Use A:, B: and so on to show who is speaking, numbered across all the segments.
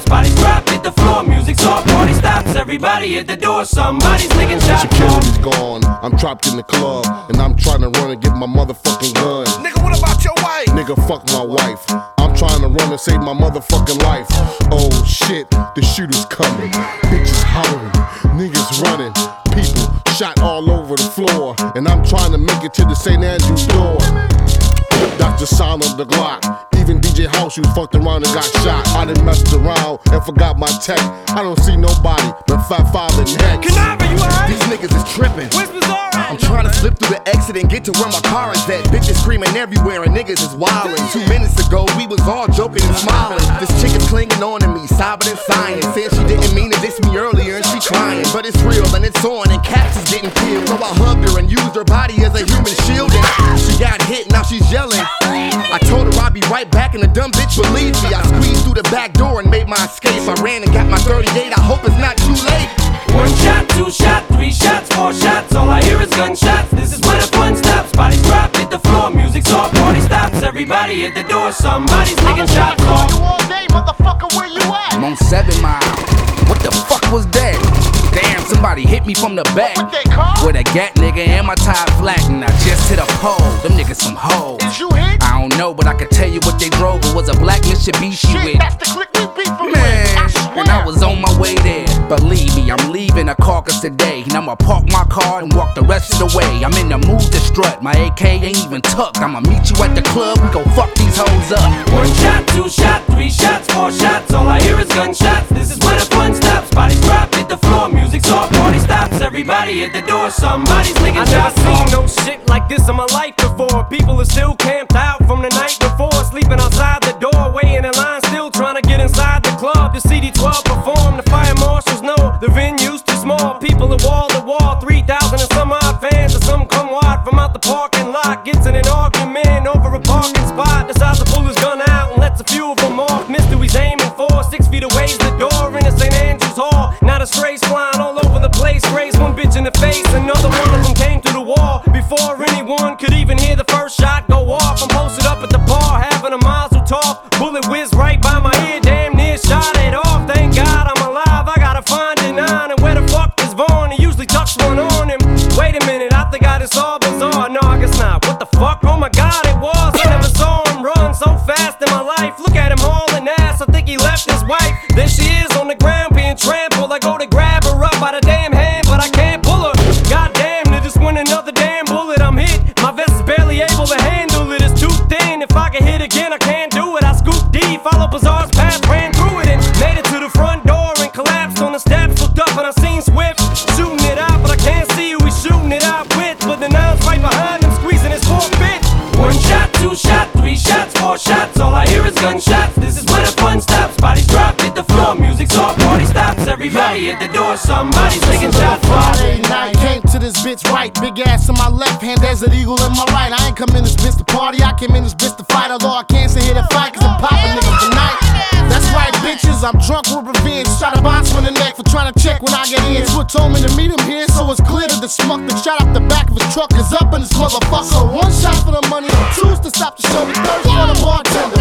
A: bodies drop, hit the floor, music's off, party stops, everybody at the door, somebody's licking shots.
B: Security's gone, I'm trapped in the club, and I'm trying to run and get my motherfucking gun.
C: Nigga, what about your wife?
B: Nigga, fuck my wife. I'm trying to run and save my motherfucking life. Oh shit, the shooter's coming. Bitches hollering, niggas running, people shot all over the floor, and I'm trying to make it to the St. Andrews door. That's the sound of the Glock. Even DJ House, you fucked around and got shot. I done messed around and forgot my tech. I don't see nobody but Fat Five and Hex.
A: Canava, you alright?
C: These niggas is tripping.
A: Where's Bizarre?
C: I'm trying to slip through the exit and get to where my car is at. Bitches screaming everywhere and niggas is wildin'. 2 minutes ago, we was all joking and smiling. This chick is clinging on to me, sobbing and sighing. Said she didn't mean to diss me earlier and she crying. But it's real and it's on and Caps is getting killed. So I hugged her and used her body as a human shield. And she got hit, now she's yelling. I told her I'd be right back and the dumb bitch believed me. I squeezed through the back door and made my escape. I ran and got my 38, I hope it's not too late.
A: 1 shot, 2 shot, 3 shots, 4 shots, all I hear is gunshots. This is where the fun stops, bodies drop, hit the floor, music's off, party stops, everybody at the door, somebody's licking shots off.
D: You all day, motherfucker, where you at?
E: I'm on 7 Mile. What the fuck was that? Damn, somebody hit me from the back
D: What they call?
E: with a gat, nigga, and my tire flat, and I just hit a pole. Them niggas some hoes.
D: Is you hit?
E: I don't know, but I can tell you what they drove. It was a black Mitsubishi
D: Shit,
E: with.
D: that's the click we beefin' with.
E: Man,
D: I swear.
E: and I was on my way there. Believe me, I'm leaving a carcass today, and I'ma park my car and walk the rest of the way. I'm in the mood to strut, my AK ain't even tucked. I'ma meet you at the club, we gon' fuck these hoes up.
A: 1 shot, 2 shot, 3 shots, 4 shots, all I hear is gunshots. This is where the fun stops, bodies drop, hit the floor, music's off, party stops, everybody at the door, somebody's licking shots off.
F: I never seen no shit like this in my life before. People are still camped out from the night before, sleeping outside the door, waiting in line, still trying to get inside the club. The CD12 perform, the fire marshals know the venue's too small. People are wall to wall, 3,000 and some odd fans, and some come wide from out the parking lot. Gets in an argument over a parking spot, decides to pull his gun out and lets a few of them off. Missed who he's aiming for, 6 feet away's the door in the St. Andrews Hall. Now the strays flying all over the place, raised one bitch in the face, another one of them came through the wall. Before anyone could even hear the first shot go off, I'm posted up at the bar, having a mazel tov. Bullet whizzed right by my ear, damn near shot it off. Thank God I'm alive, I gotta find a 9. And where the fuck is Vaughn? He usually tucks one on him. Wait a minute, I think I just saw Bizarre. No, I guess not. What the fuck? Oh my God, it was. I never saw him run so fast in my life. Look at him hauling ass, I think he left his wife. There she is on the ground being trampled. I go to grab her up by the damn hand, but I can't pull her. Goddamn, there just went another damn bullet. I'm hit, my vest is barely able to handle it. It's too thin, if I can hit again I can't do it. I scooped D, followed Bizarre's path, ran through it and made it to the front door and collapsed on the steps. Looked up and I seen Swift shooting it out, but I can't see who he's shooting it out with. But the nine's right behind him, squeezing his 4-bit.
A: 1 shot, 2 shot, 3 shots, 4 shots, all I hear is gunshots. This is where the fun stops, bodies drop, hit the floor, music's off, party stops, everybody at the door, somebody's licking shots off.
D: Friday night, came to this bitch right, big ass in my left hand, Desert Eagle in my right. I ain't come in this bitch to party, I came in this bitch to fight. Although I can't sit here to fight, cause I'm popping niggas tonight. That's right, bitches, I'm drunk with revenge. Shot a box on the neck for trying to check when I get in. Switch told me to meet him here, so it's clear that the smuck that shot up the back of his truck is up in this motherfucker. So 1 shot for the money, 2's to stop the show, 3rd for the bartender.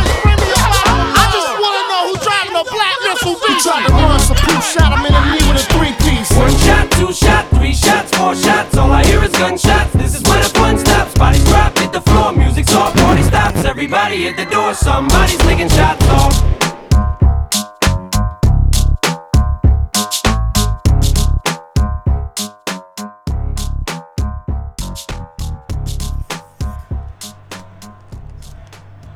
D: I just wanna know who's driving a black missile. He tried to run, so Pooh shot him in the knee with a 3-piece.
A: 1 shot, 2 shot, 3 shots, 4 shots, all I hear is gunshots. This is where the fun stops, bodies drop, hit the floor, music's off, party stops, everybody at the door, somebody's licking shots off.